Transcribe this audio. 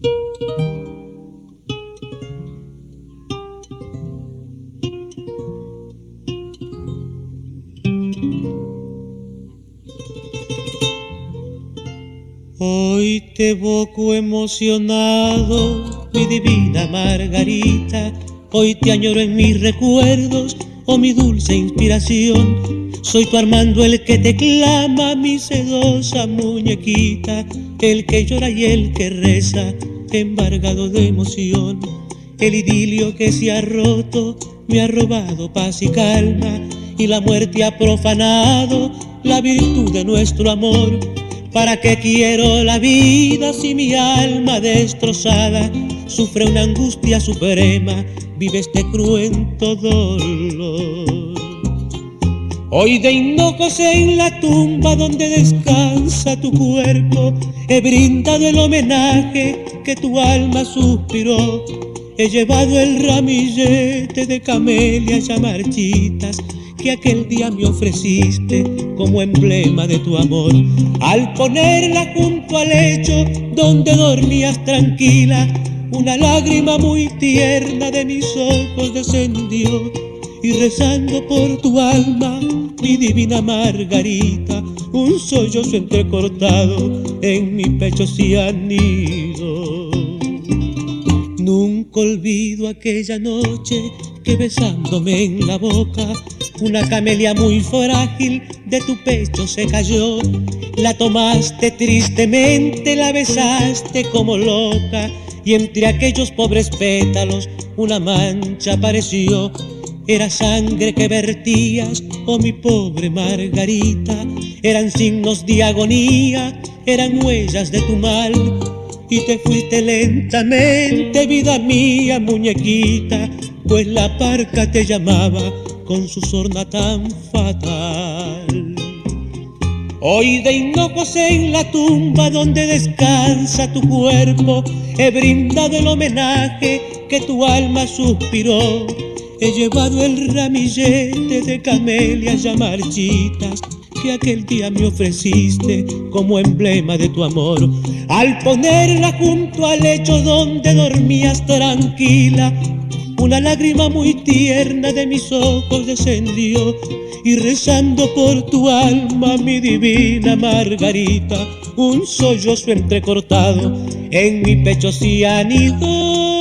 Hoy te evoco emocionado, mi divina Margarita. Hoy te añoro en mis recuerdos, oh mi dulce inspiración. Soy tu Armando el que te clama, mi sedosa muñequita, el que llora y el que reza, embargado de emoción. El idilio que se ha roto me ha robado paz y calma, y la muerte ha profanado la virtud de nuestro amor. ¿Para qué quiero la vida si mi alma destrozada sufre una angustia suprema, vive este cruento dolor? Hoy de hinojos en la tumba donde descansa tu cuerpo he brindado el homenaje que tu alma suspiró. He llevado el ramillete de camelias ya marchitas que aquel día me ofreciste como emblema de tu amor. Al ponerla junto al lecho donde dormías tranquila, una lágrima muy tierna de mis ojos descendió, y rezando por tu alma, mi divina Margarita, un sollozo entrecortado en mi pecho se anidó. Nunca olvido aquella noche que besándome en la boca una camelia muy frágil de tu pecho se cayó. La tomaste tristemente, la besaste como loca, y entre aquellos pobres pétalos una mancha apareció. Era sangre que vertías, oh mi pobre Margarita, eran signos de agonía, eran huellas de tu mal. Y te fuiste lentamente, vida mía, muñequita, pues la parca te llamaba con su sorna tan fatal. Hoy de hinojos en la tumba donde descansa tu cuerpo he brindado el homenaje que tu alma suspiró. He llevado el ramillete de camelias ya marchitas que aquel día me ofreciste como emblema de tu amor. Al ponerla junto al lecho donde dormías tranquila, una lágrima muy tierna de mis ojos descendió, y rezando por tu alma, mi divina Margarita, un sollozo entrecortado en mi pecho se anidó.